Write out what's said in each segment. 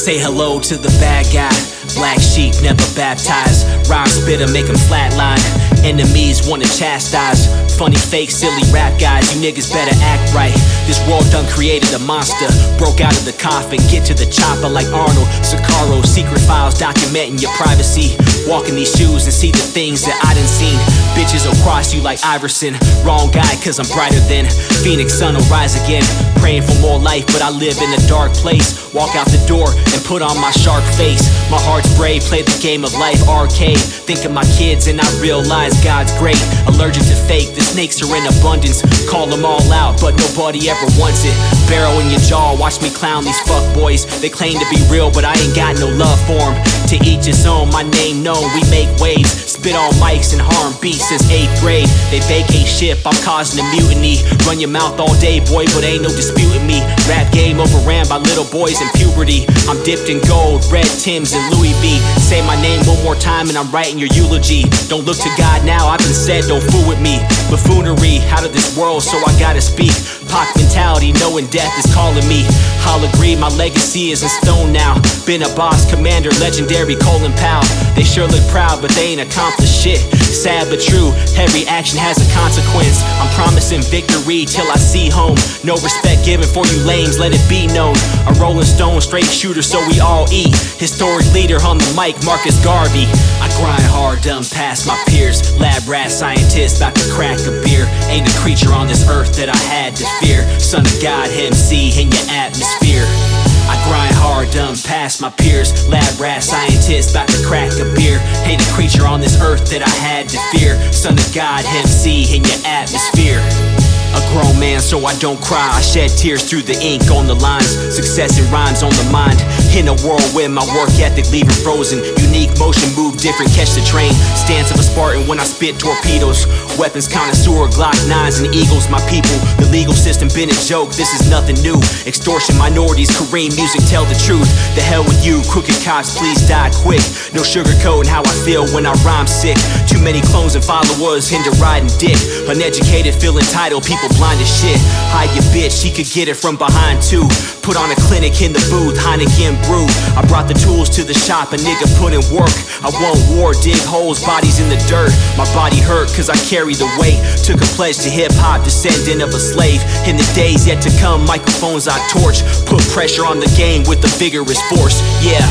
Say hello to the bad guy. Black sheep never baptized. Rhyme spitter make them flatline. Enemies wanna chastise. Funny fake silly rap guys, you niggas better act right. This world done created a monster. Broke out of the coffin, get to the chopper like Arnold Sakaro. Secret files documenting your privacy. Walk in these shoes and see the things that I done seen. Bitches will cross you like Iverson. Wrong guy cause I'm brighter than Phoenix sun will rise again. Praying for more life but I live in a dark place. Walk out the door and put on my shark face. My heart's brave, play the game of life arcade. Think of my kids and I realize God's great. Allergic to fake, the snakes are in abundance. Call them all out but nobody ever wants it. Barrel in your jaw, watch me clown these fuck boys. They claim to be real but I ain't got no love for them. To each his own, my name known, we make waves. Spit on mics and harm beats since 8th grade. They vacate ship, I'm causing a mutiny. Run your mouth all day boy but ain't no disputing me. Rap game overran by little boys in puberty. I'm dipped in gold, red Timbs and Louis V. Say my name one more time and I'm writing your eulogy. Don't look to God now, I've been said, don't fool with me. Buffoonery, out of this world so I gotta speak. Pac mentality, knowing death is calling me. I'll agree, my legacy is in stone now. Been a boss, commander, legendary Colin Powell. They sure look proud but they ain't accomplished shit. Sad but true, every action has a consequence. I'm promising victory till I see home. No respect given for you lames, let it be known. A rolling stone, straight shooter so we all eat. Historic leader on the mic, Marcus Garvey. I grind hard, done past my peers. Lab rat scientist, about to crack a beer. Ain't a creature on this earth that I had to fear. Son of God, MC in your atmosphere. I grind hard, done past my peers. Lab rat scientist, about to crack a beer. Ain't a creature on this earth that I had to fear. Son of God, MC in your atmosphere. A grown man so I don't cry. I shed tears through the ink on the lines. Success and rhymes on the mind. In a whirlwind, my work ethic leaving frozen. Unique motion, move different, catch the train. Stance of a Spartan when I spit torpedoes. Weapons connoisseur, Glock 9s and Eagles. My people, the legal system been a joke. This is nothing new. Extortion, minorities, Kareem, music, tell the truth. The hell with you, crooked cops, please die quick. No sugarcoating how I feel when I rhyme sick. Too many clones and followers into riding dick. Uneducated, feel entitled, people blind as shit. Hide your bitch, she could get it from behind too. Put on a clinic in the booth, Heineken brew. I brought the tools to the shop, a nigga put in work. I won't war, dig holes, bodies in the dirt. My body hurt cause I carry the weight. Took a pledge to hip-hop, descendant of a slave. In the days yet to come, microphones I torch. Put pressure on the game with a vigorous force, yeah.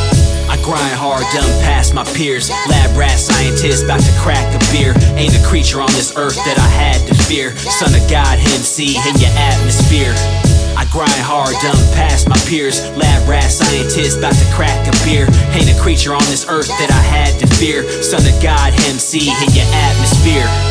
I grind hard, done past my peers. Lab rat scientist, about to crack a beer. Ain't a creature on this earth that I had to fear. Son of God, MC in your atmosphere. I grind hard, done past my peers. Lab rat scientist, about to crack a beer. Ain't a creature on this earth that I had to fear. Son of God, MC in your atmosphere.